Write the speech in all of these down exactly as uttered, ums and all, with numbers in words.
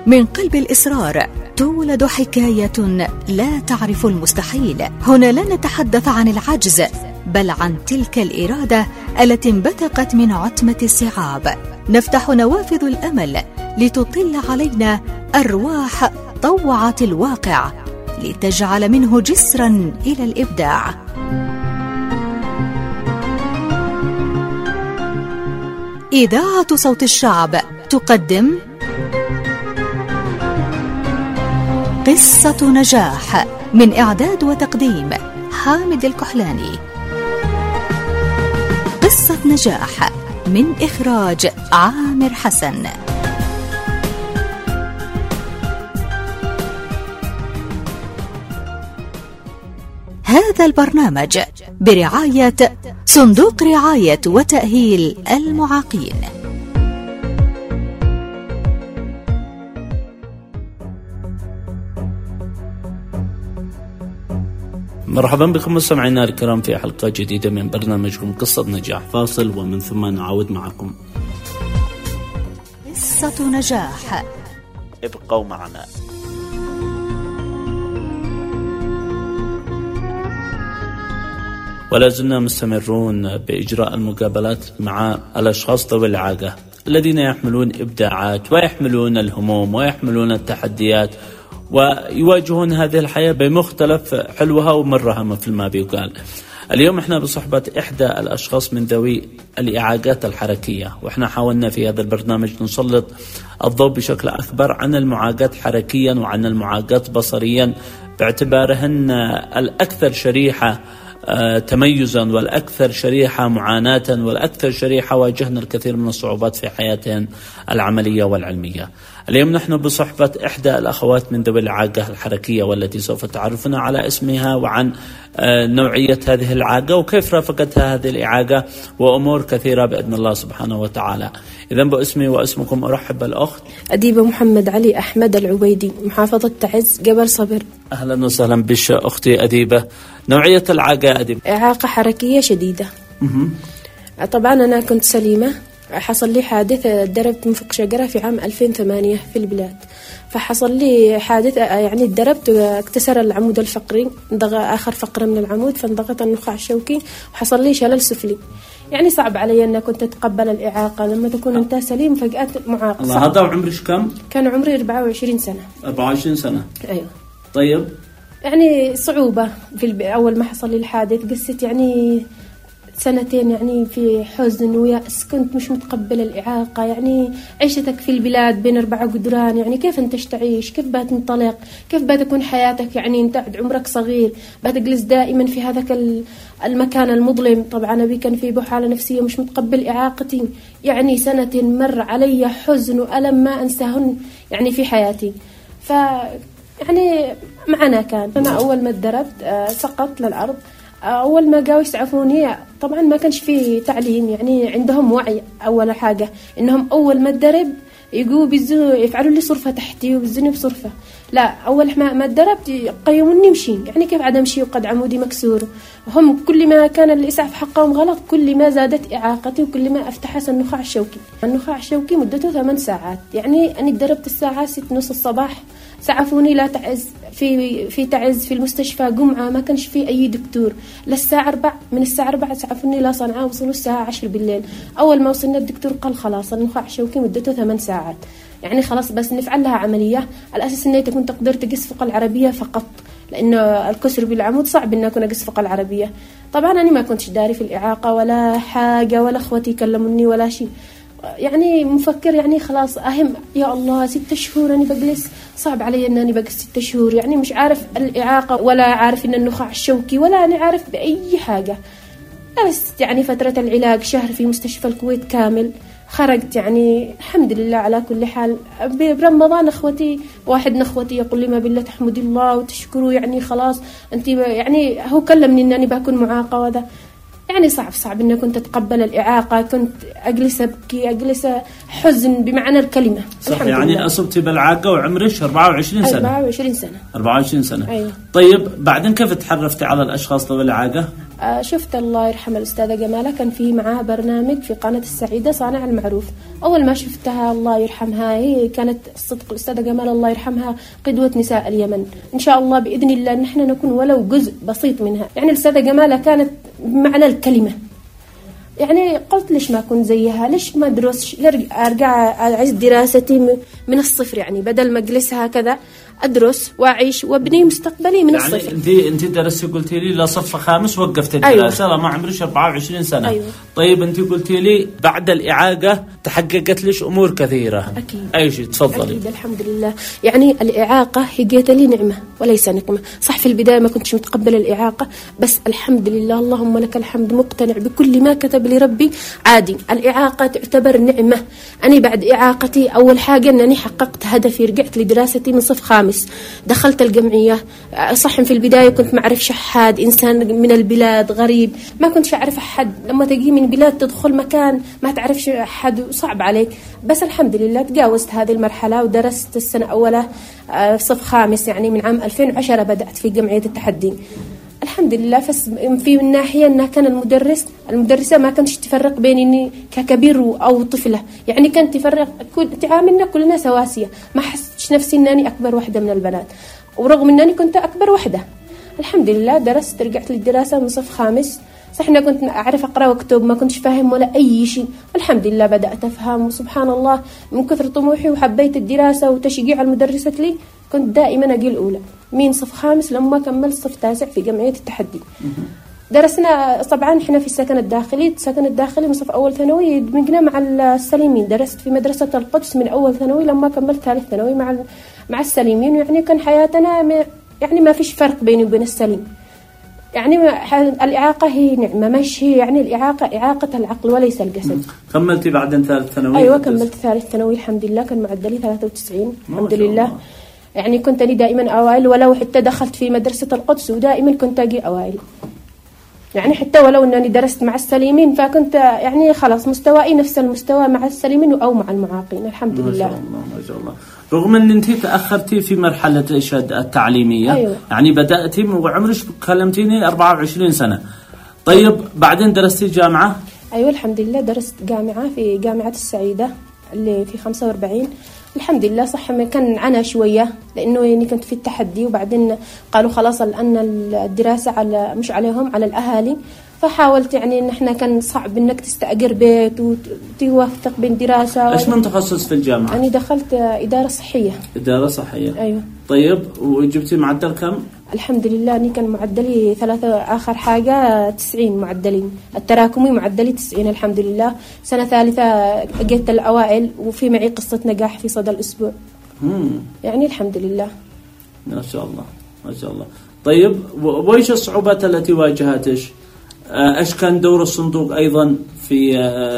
من قلب الإصرار تولد حكاية لا تعرف المستحيل. هنا لا نتحدث عن العجز، بل عن تلك الإرادة التي انبثقت من عتمة الصعاب. نفتح نوافذ الأمل لتطل علينا أرواح طوعت الواقع، لتجعل منه جسرا إلى الإبداع. إذاعة صوت الشعب تقدم قصة نجاح، من إعداد وتقديم حامد الكحلاني. قصة نجاح من إخراج عامر حسن. هذا البرنامج برعاية صندوق رعاية وتأهيل المعاقين. مرحبا بكم مستمعينا الكرام في حلقة جديدة من برنامجكم قصة نجاح. فاصل ومن ثم نعود معكم. قصة نجاح، ابقوا معنا. ولا زلنا مستمرون بإجراء المقابلات مع الأشخاص ذوي الإعاقة الذين يحملون إبداعات ويحملون الهموم ويحملون التحديات ويواجهون هذه الحياة بمختلف حلوها ومرها مثل ما بيقال. اليوم احنا بصحبة إحدى الأشخاص من ذوي الإعاقات الحركية، واحنا حاولنا في هذا البرنامج نسلط الضوء بشكل أكبر عن المعاقات حركيا وعن المعاقات بصريا، باعتبارهن الأكثر شريحة تميزا والأكثر شريحة معاناة والأكثر شريحة واجهنا الكثير من الصعوبات في حياتهم العملية والعلمية. اليوم نحن بصحبة إحدى الأخوات من ذوي الإعاقة الحركية، والتي سوف تعرفنا على اسمها وعن نوعية هذه الإعاقة وكيف رافقتها هذه الإعاقة وأمور كثيرة بإذن الله سبحانه وتعالى. إذن باسمي واسمكم أرحب بالأخت أديبة محمد علي أحمد العبيدي، محافظة تعز، جبل صبر. أهلا وسهلا بش أختي أديبة. نوعية الإعاقة أديبة؟ إعاقة حركية شديدة. طبعا أنا كنت سليمة، حصل لي حادث، دربت من فوق شجرة في عام ألفين وثمانية في البلاد، فحصل لي حادث يعني دربت واكتسر العمود الفقري، انضغى آخر فقرة من العمود فانضغط النخاع الشوكي وحصل لي شلل سفلي. يعني صعب علي أن كنت أتقبل الإعاقة لما تكون أنت سليم فجأة معاق. الله، هذا عمرك كم؟ كان عمري أربعة وعشرين سنة. أربعة وعشرين سنة؟ أيوة. طيب، يعني صعوبة في الب... أول ما حصل لي الحادث قصت يعني سنتين يعني في حزن ويأس، كنت مش متقبل الإعاقة. يعني عيشتك في البلاد بين أربعة جدران، يعني كيف أنت تعيش، كيف بتنطلق، كيف بتكون حياتك، يعني أنت عمرك صغير بتجلس دائما في هذاك المكان المظلم. طبعا أبي كان في حالة نفسية مش متقبل إعاقتي. يعني سنتين مر علي حزن وألم ما أنساهن يعني في حياتي. ف يعني معنا كان أنا أول ما اتدربت سقطت للأرض. أول ما قاوا يسعفوني طبعا ما كانش فيه تعليم، يعني عندهم وعي. أول حاجة إنهم أول ما اتدرب يقولوا بيزو يفعلوا لي صرفة تحتي وبيزوني بصرفة. لا، أول ما ما اتدربت قيموني مشي، يعني كيف عدم شيء وقد عمودي مكسور. هم كل ما كان الإسعاف حقهم غلط كل ما زادت إعاقتي وكل ما افتحس النخاع الشوكي. النخاع الشوكي مدته ثمان ساعات، يعني أنا اتدربت الساعة ست نص الصباح، سعفوني لا تعز في في تعز في المستشفى جمعة ما كانش في أي دكتور للساعة أربع، من الساعة أربعة سعفوني لا صنعاء، وصلوا الساعة عشر بالليل. أول ما وصلنا الدكتور قال خلاص النخاع الشوكي مدته ثمان ساعات، يعني خلاص بس نفعل لها عملية على أساس إني تكون تقدر تقص فوق العربية فقط، لأنه الكسر بالعمود صعب إن أكون أقص فوق العربية. طبعا أنا ما كنتش داري في الإعاقة ولا حاجة، ولا أخوتي كلموني ولا شيء. يعني مفكر يعني خلاص أهم يا الله ست شهور أنا بجلس، صعب علي أنني بجلس ست شهور، يعني مش عارف الإعاقة ولا عارف إن النخاع الشوكي ولا أنا عارف بأي حاجة. بس يعني فترة العلاج شهر في مستشفى الكويت كامل، خرجت يعني الحمد لله على كل حال. برمضان أخوتي واحد من أخوتي يقول لي ما بالله تحمد الله وتشكره، يعني خلاص أنت يعني هو كلمني إنني بكون معاقة وهذا. يعني صعب صعب إني كنت أتقبل الإعاقة، كنت أجلس أبكي أجلس حزن بمعنى الكلمة. صح، يعني أصبتي بالإعاقة وعمرك أربعة وعشرين سنة. أربعة وعشرين سنة. أربعة وعشرين سنة. أيوة. طيب بعدين كيف تعرفتي على الأشخاص ذوي الإعاقة؟ شفت الله يرحمها الأستاذة جمالة، كان في معاها برنامج في قناة السعيدة صانع المعروف. أول ما شفتها الله يرحمها، هي كانت الصدق الأستاذة جمالة الله يرحمها قدوة نساء اليمن. إن شاء الله بإذن الله نحن نكون ولو جزء بسيط منها. يعني الأستاذة جمالة كانت بمعنى الكلمة، يعني قلت ليش ما أكون زيها، ليش ما أدرس، أرجع أعيش دراستي من الصفر، يعني بدل ما أجلس هكذا أدرس وأعيش وأبني مستقبلي من يعني الصفر. أنت أنت درستي قلتي لي لصف خامس وقفت الدراسة. أيوة. ما عمرك أربعة وعشرين سنة. أيوة. طيب أنت قلتي لي بعد الإعاقة تحققت ليش أمور كثيرة. أكيد. أي شيء تفضلي. أكيد الحمد لله. يعني الإعاقة هي جت لي نعمة وليس نقمة. صح في البداية ما كنتش متقبلة الإعاقة، بس الحمد لله اللهم لك الحمد، مقتنع بكل ما كتب لي ربي. عادي الإعاقة تعتبر نعمة. أنا بعد إعاقتي أول حاجة أنني حققت هدفي، رجعت لدراستي من صف خامس، دخلت الجمعية. صح في البداية كنت ما أعرفش أحد، إنسان من البلاد غريب، ما كنتش أعرف أحد. لما تجي من بلاد تدخل مكان ما تعرفش أحد صعب عليك، بس الحمد لله تجاوزت هذه المرحلة ودرست السنة أولى صف خامس، يعني من عام ألفين وعشرة بدأت في جمعية التحدي. الحمد لله. فس في من ناحية أنها كان المدرس المدرسة ما كانتش تفرق بيني ككبير أو طفلة، يعني كانت تفرق، تعاملنا كلنا سواسية، ما حسيتش نفسي أنني أكبر واحدة من البنات، ورغم أنني كنت أكبر واحدة. الحمد لله درست، رجعت للدراسة من صف خامس. صح أنا كنت أعرف أقرأ وأكتب، ما كنتش فاهم ولا أي شيء. الحمد لله بدأت أفهم، وسبحان الله من كثر طموحي وحبيت الدراسة وتشجيع المدرسة لي كنت دائما أجي الأولى من صف خامس لما كملت صف تاسع في جمعية التحدي. درسنا طبعا احنا في السكن الداخلي، السكن الداخلي من صف أول ثانوي دمجنا مع السليمين. درست في مدرسة القدس من أول ثانوي لما كملت ثالث ثانوي مع مع السليمين. يعني كان حياتنا ما يعني ما فيش فرق بيني وبين السليم. يعني الإعاقة هي نعمة، مش هي يعني الإعاقة إعاقة العقل وليس الجسد. كملتي بعدين ثالث ثانوي؟ أيوة كملت ثالث ثانوي الحمد لله، كان معدلي ثلاثة وتسعين الحمد لله. الله. يعني كنت أنا دائما أوائل، ولو حتى دخلت في مدرسة القدس ودائما كنت أجي أوائل. يعني حتى ولو أنني درست مع السليمين فكنت يعني خلاص مستوائي نفس المستوى مع السليمين أو مع المعاقين الحمد لله. ما شاء الله ما شاء الله. رغم أن أنت تأخرتي في مرحلة الإرشاد التعليمية. أيوة. يعني بدأتي وعمرك كلمتيني أربعة وعشرين سنة. طيب بعدين درستي جامعة؟ أيوة الحمد لله درست جامعة في جامعة السعيدة اللي في خمسة وأربعين الحمد لله. صح كان عنا شوية لأنه يعني كنت في التحدي، وبعدين قالوا خلاص الآن الدراسة على مش عليهم على الأهالي، فحاولت يعني إن إحنا كان صعب إنك تستأجر بيت وتوفق بين دراسة. إيش من تخصص في الجامعة؟ أنا دخلت إدارة صحية. إدارة صحية. أيوة. طيب وجبتي معدل كم؟ الحمد لله أني كان معدلي ثلاثة، آخر حاجة تسعين معدلين، التراكمي معدلي تسعين الحمد لله. سنة ثالثة جيت الأوائل، وفي معي قصة نجاح في صدى الأسبوع. مم. يعني الحمد لله. ما شاء الله ما شاء الله. طيب وإيش الصعوبات التي واجهتش؟ ايش كان دور الصندوق ايضا في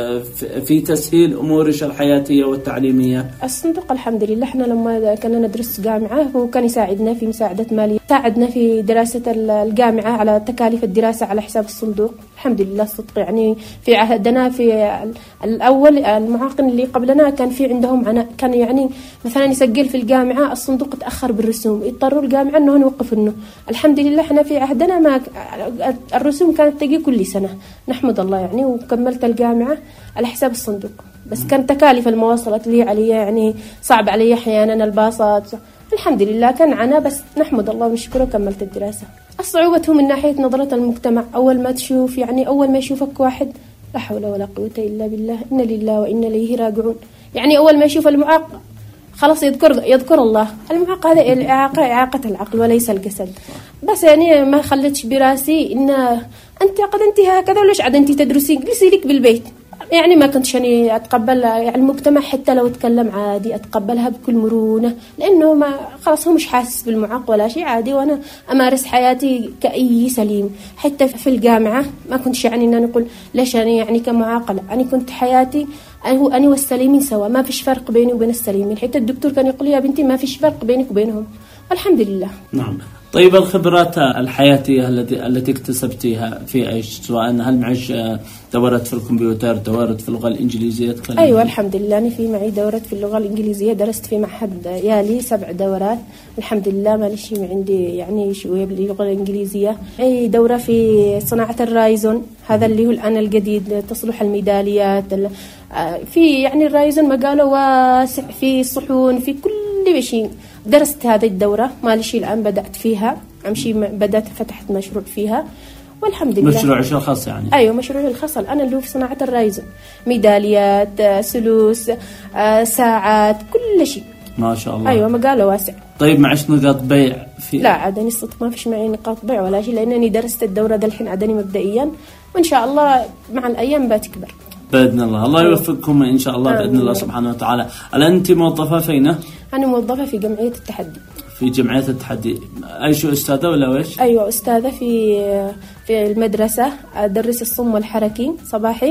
في تسهيل امورك الحياتيه والتعليميه؟ الصندوق الحمد لله احنا لما كنا ندرس جامعه هو كان يساعدنا في مساعده ماليه، ساعدنا في دراسه الجامعه على تكاليف الدراسه على حساب الصندوق الحمد لله. الصدق يعني في عهدنا في الاول المعاقين اللي قبلنا كان في عندهم عناء، كان يعني مثلا يسجل في الجامعه الصندوق تاخر بالرسوم، يضطروا الجامعه انه نوقف انه. الحمد لله احنا في عهدنا ما الرسوم كانت تجي كل سنه نحمد الله يعني، وكملت الجامعة على حساب الصندوق. بس كان تكاليف المواصلات لي علي يعني صعب علي أحيانا الباصات، الحمد لله كان عنا، بس نحمد الله ونشكره كملت الدراسة. الصعوبة هو من ناحية نظرة المجتمع، أول ما تشوف يعني أول ما يشوفك واحد لا حول ولا قوة إلا بالله إن لله وإن إليه راجعون، يعني أول ما يشوف المعاق خلاص يذكر يذكر الله. المعاق هذا الإعاقة إعاقة العقل وليس الجسد. بس يعني ما خلتش براسي إن أنت قد أنت هكذا وليش عاد أنت تدرسين جلسي لك بالبيت. يعني ما كنتش يعني أتقبل يعني المجتمع حتى لو تكلم عادي أتقبلها بكل مرونة، لأنه ما خلاص هو مش حاسس بالمعاق ولا شيء عادي، وأنا أمارس حياتي كأي سليم. حتى في الجامعة ما كنتش يعني إن أنا أقول ليش أنا يعني كمعاقلة، أنا كنت حياتي أنا أنا والسليمين سوا، ما فيش فرق بيني وبين السليمين. حتى الدكتور كان يقول لي يا بنتي ما فيش فرق بينك وبينهم الحمد لله. نعم. طيب الخبرات الحياتية التي التي اكتسبتيها في ايش؟ سواء هل معش دورات في الكمبيوتر، دورات في اللغة الإنجليزية؟ تكلمي. أيوة الحمد لله، أنا في معي دورات في اللغة الإنجليزية، درست في معهد يالي سبع دورات الحمد لله، ما ليش عندي يعني شوية باللغة الإنجليزية. أي دورة في صناعة الرايزون، هذا اللي هو الآن الجديد، تصلح الميداليات في يعني الرايزون مجاله واسع، في صحون، في كل شيء. درست هذه الدورة، ما ليش الآن بدأت فيها، أمشي بدأت فتحت مشروع فيها والحمد لله. مشروعك الخاص يعني؟ أيوة مشروعي الخاص الآن اللي هو في صناعة الرايزون، ميداليات، سلوس، ساعات، كل شيء ما شاء الله. أيوة مجاله واسع. طيب معش نقاط بيع في؟ لا عادني الصدق ما فيش معي نقاط بيع ولا شيء، لأنني درست الدورة ده الحين عادني مبدئيا، وإن شاء الله مع الأيام بتكبر بإذن الله. الله يوفقكم إن شاء الله بإذن الله سبحانه وتعالى. هل أنت موظفة فين؟ أنا موظفة في جمعية التحدي. في جمعية التحدي، أي شو أستاذة ولا ويش؟ أيوة أستاذة في في المدرسة، أدرس الصم والحركي صباحي،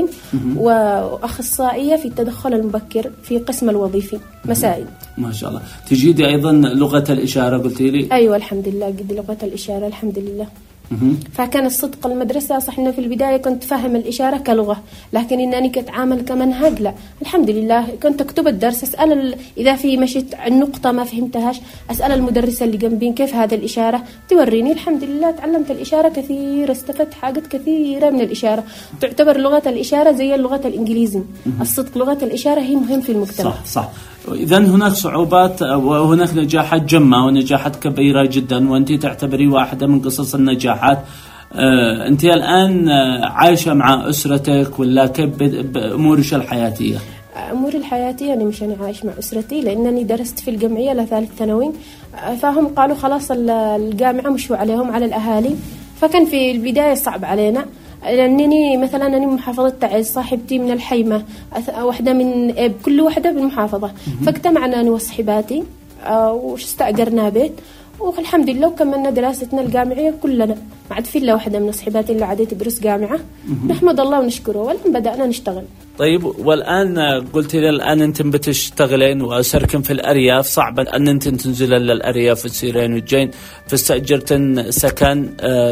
وأخصائية في التدخل المبكر في قسم الوظيفي مسائي. ما شاء الله. تجيدي أيضا لغة الإشارة قلتي لي؟ أيوة الحمد لله قد لغة الإشارة الحمد لله. فكان الصدق المدرسة صح إنه في البداية كنت فاهم الإشارة كلغة، لكن إنني كتعامل كمنهج لا، الحمد لله كنت أكتب الدرس، أسأل إذا في مشيت النقطة ما فهمتهاش أسأل المدرسة اللي جنبين كيف هذا الإشارة توريني، الحمد لله تعلمت الإشارة كثير، استفدت حاجات كثيرة من الإشارة. تعتبر لغة الإشارة زي اللغة الإنجليزية، الصدق لغة الإشارة هي مهم في المجتمع. صح صح. إذن هناك صعوبات وهناك نجاحات جمة ونجاحات كبيرة جدا، وأنت تعتبري واحدة من قصص النجاحات. آه، أنت الآن عايشة مع أسرتك ولا كيف بأمورك الحياتية؟ أموري الحياتية أنا مش أنا عايش مع أسرتي، لأنني درست في الجمعية لثالث ثانوي، فهم قالوا خلاص الجامعة مشوا عليهم على الأهالي، فكان في البداية صعب علينا، لأنني مثلا أنا محافظة تعز، صاحبتي من الحيمة، واحدة من كل واحدة بالمحافظة، فاجتمعنا أنا وصحباتي واستأجرنا بيت والحمد لله وكملنا دراستنا الجامعية كلنا، ما عاد في إلا واحدة من صحباتي اللي عادت تدرس جامعة، نحمد الله ونشكره، والآن بدأنا نشتغل. طيب والآن قلت لي الآن أنتم بتشتغلين وسركن في الأرياف، صعب أن أنتم تنزلين للأرياف وتسيرين وتجين، فاستأجرتن سكن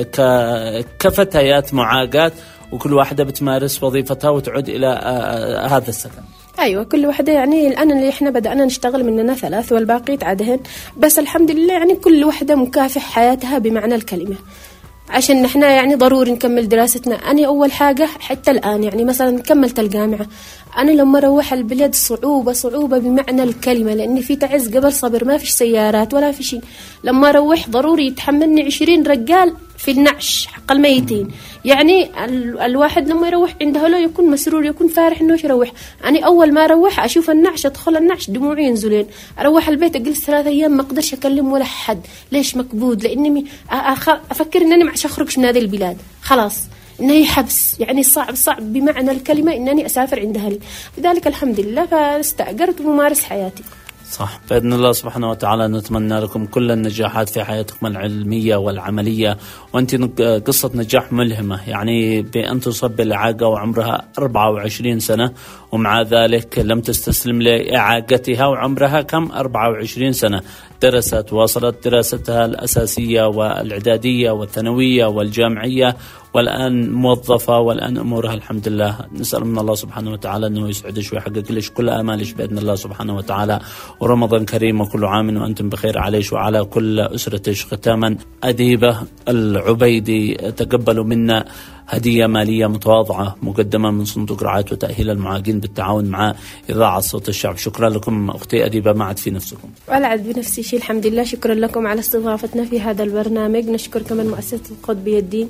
كفتيات معاقات وكل واحدة بتمارس وظيفتها وتعود إلى هذا السكن. أيوة كل واحدة يعني الآن اللي إحنا بدأنا نشتغل مننا ثلاث والباقي تعدهن، بس الحمد لله يعني كل واحدة مكافح حياتها بمعنى الكلمة، عشان نحنا يعني ضروري نكمل دراستنا. أنا أول حاجة حتى الآن يعني مثلا كملت الجامعة، أنا لما أروح البلاد صعوبة صعوبة بمعنى الكلمة، لأني في تعز جبل صبر ما فيش سيارات ولا في شيء، لما أروح ضروري يتحملني عشرين رجال في النعش حق الميتين، يعني ال- الواحد لما يروح عنده له يكون مسرور يكون فارح إنه يروح. أنا أول ما أروح أشوف النعش أدخل النعش دموعي ينزلين، أروح البيت أجلس ثلاثة أيام ما أقدرش أكلم ولا حد، ليش مكبود؟ لأني أخ... أفكر إنني ما عش أخرج من هذه البلاد خلاص، إنه حبس، يعني صعب صعب بمعنى الكلمة إنني أسافر عند أهلي، لذلك الحمد لله فاستأجرت وممارس حياتي. صح، بإذن الله سبحانه وتعالى نتمنى لكم كل النجاحات في حياتكم العلمية والعملية، وأنت قصة نجاح ملهمة، يعني بأن تصاب بالإعاقة وعمرها أربعة وعشرين سنة ومع ذلك لم تستسلم لإعاقتها، وعمرها كم؟ أربعة وعشرين سنة، درست واصلت دراستها الأساسية والإعدادية والثانوية والجامعية، والآن موظفة، والآن أمورها الحمد لله. نسأل من الله سبحانه وتعالى أنه يسعدش ويحقق لش كل آمالش بإذن الله سبحانه وتعالى، ورمضان كريم وكل عام وأنتم بخير عليش وعلى كل أسرتك. ختاما أديبة العبيدي، تقبلوا منا هدية مالية متواضعة مقدمة من صندوق رعاية وتأهيل المعاقين بالتعاون مع إذاعة صوت الشعب. شكرا لكم أختي أديبة، ما عاد في نفسكم. ولا عاد بنفسي شيء، الحمد لله. شكرا لكم على استضافتنا في هذا البرنامج. نشكر كمان مؤسسة القطب الدين،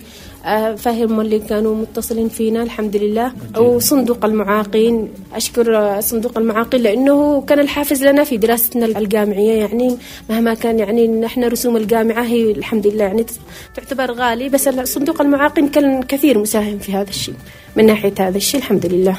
فاهم اللي كانوا متصلين فينا الحمد لله، وصندوق المعاقين، أشكر صندوق المعاقين لأنه كان الحافز لنا في دراستنا الجامعية، يعني مهما كان يعني نحن رسوم الجامعة هي الحمد لله يعني تعتبر غالي، بس صندوق المعاقين كان كثير مساهم في هذا الشيء، من ناحية هذا الشيء الحمد لله.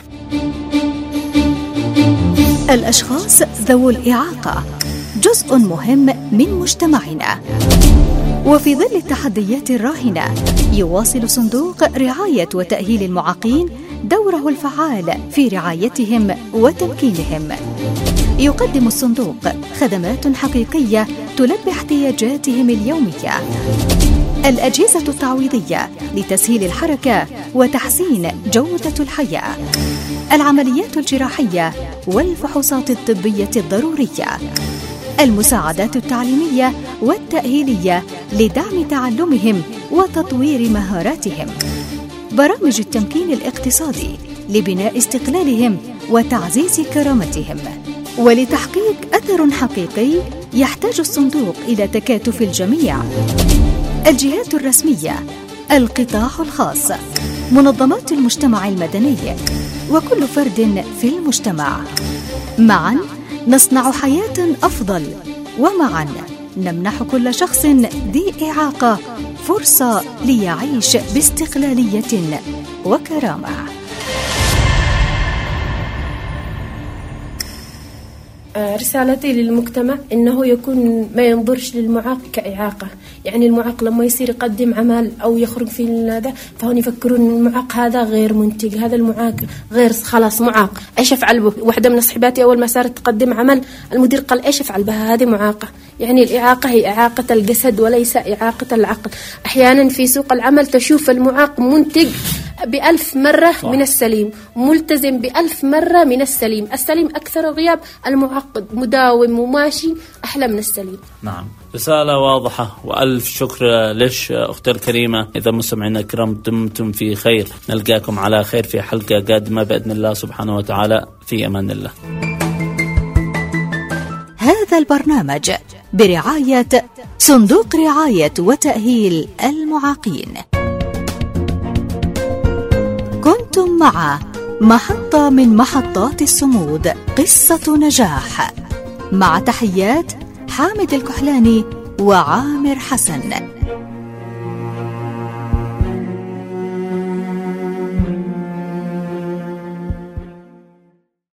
الأشخاص ذوو الإعاقة جزء مهم من مجتمعنا، وفي ظل التحديات الراهنة يواصل صندوق رعاية وتأهيل المعاقين دوره الفعال في رعايتهم وتمكينهم. يقدم الصندوق خدمات حقيقية تلبي احتياجاتهم اليومية: الأجهزة التعويضية لتسهيل الحركة وتحسين جودة الحياة، العمليات الجراحية والفحوصات الطبية الضرورية، المساعدات التعليمية والتأهيلية لدعم تعلمهم وتطوير مهاراتهم، برامج التمكين الاقتصادي لبناء استقلالهم وتعزيز كرامتهم. ولتحقيق أثر حقيقي يحتاج الصندوق إلى تكاتف الجميع: الجهات الرسمية، القطاع الخاص، منظمات المجتمع المدني، وكل فرد في المجتمع. معا نصنع حياة أفضل، ومعا نمنح كل شخص ذي إعاقة فرصة ليعيش باستقلالية وكرامة. رسالتي للمجتمع إنه يكون ما ينظرش للمعاق كإعاقة. يعني المعاق لما يصير يقدم عمل أو يخرج في هذا فهون يفكرون المعاق هذا غير منتج، هذا المعاق غير خلاص معاق، إيش أفعل به؟ واحدة من صحباتي أول ما صارت تقدم عمل المدير قال إيش أفعل بها؟ هذه معاقة. يعني الإعاقة هي إعاقة الجسد وليس إعاقة العقل. أحيانا في سوق العمل تشوف المعاق منتج بألف مرة صح. من السليم، ملتزم بألف مرة من السليم. السليم أكثر غياب، المعقد مداوم وماشي أحلى من السليم. نعم، رسالة واضحة وألف شكر لش أختي الكريمة. إذا مستمعينا الكرام دمتم في خير، نلقاكم على خير في حلقة قادمة بإذن الله سبحانه وتعالى. في أمان الله. هذا البرنامج برعاية صندوق رعاية وتأهيل المعاقين. كنتم مع محطة من محطات الصمود، قصة نجاح، مع تحيات حامد الكحلاني وعامر حسن.